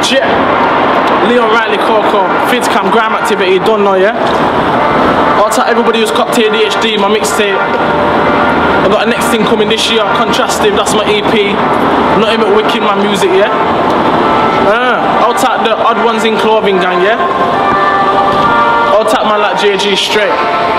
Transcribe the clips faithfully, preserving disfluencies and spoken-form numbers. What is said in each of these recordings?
Jet, Leon Riley, Coco, Fidzcam, Grime Activity, don't know, yeah? I'll tell everybody who's copped A D H D, my mixtape. I got a next thing coming this year, Contrastive, that's my E P. Not even wicked my music, yeah? Uh, I'll tap the Odd Ones in Clothing gang, yeah? I'll tap man like J G straight.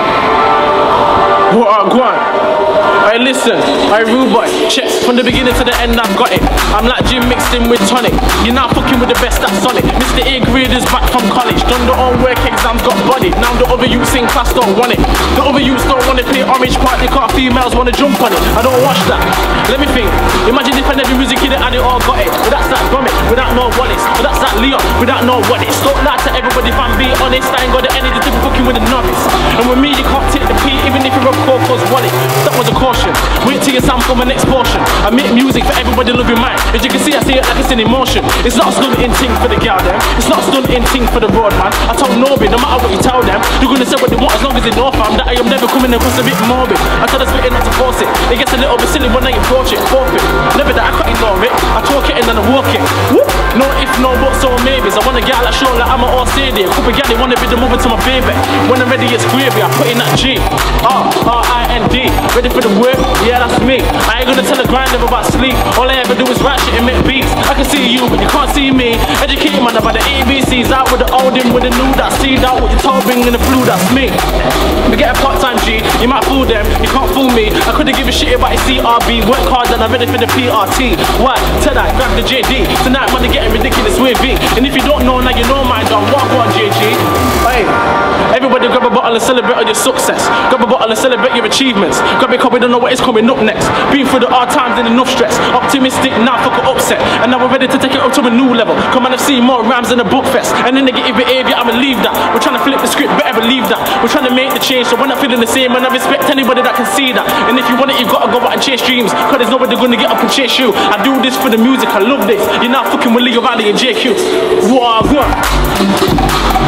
What are go on? Alright, listen, alright, rude boy, check. From the beginning to the end, I've got it. I'm like Jim mixed in with tonic. You're not fucking with the best, that's on it. Mister A grade is back from college. Done the own work exams, got body. Now the other youths in class don't want it. The other youths don't want to play orange party car. Females want to jump on it. I don't watch that. Let me think. Imagine if I never music in it and it all got it. But that's that Gromit, without no Wallace. But that's that Leon, without no Wallace. Don't lie to everybody if I'm being honest. I ain't got the energy to be fucking with a novice. And with me, you can't take the P, even if you're a Coco's wallet. That was a caution. Wait till you sound for my next portion. I make music for everybody loving mine. As you can see, I see it like it's in emotion. It's not a stunting thing for the girl them. It's not a stunting thing for the road man. I told nobody, no matter what you tell them, they're gonna say what they want as long as they know fam that I am never coming across a bit morbid. I tell the spitting not to force it. It gets a little bit silly when I approach it. Forfeit. Never that I can't ignore it. I talk it and then I walk it. Woo! No if, no buts or maybes. I want a girl that show like I'm an all stadium. Couple girl they wanna be the mother to my baby. When I'm ready it's gravy. I put in that G. R R I N D. Ready for the work? Yeah, that's me. I ain't gonna tell a grind never about sleep. All I ever do is write shit and make beats. I can see you, but you can't see me. Educated man about the A B Cs. Out with the old in with the new that seed. Out with your toe bringing the flu, that's me. We get a part-time G, you might fool them, you can't fool me. I couldn't give a shit about your C R B. Work hard and I'm ready for the P R T. Why? Tell that, grab the J D. Tonight man, they're getting ridiculous with me. And if you don't know, now you know my dog. Walk on J G. Hey, everybody grab a bottle and celebrate on your success. Grab a bottle and celebrate your achievements. Grab it cause we don't know what is coming up next. Been through the hard times and enough stress. Optimistic, now fuck it upset. And now we're ready to take it up to a new level. Come on, I've seen more rhymes than a book fest. And then negative behavior, I'ma leave that. We're trying to flip the script, better believe that. We're trying to make the change, so we're not feeling the same. And I respect anybody that can see that. And if you want it, you gotta go out and chase dreams. Cause there's nobody gonna get up and chase you. I do this for the music, I love this. You're not fucking with Leo Valley and J Q. Whoa, whoa.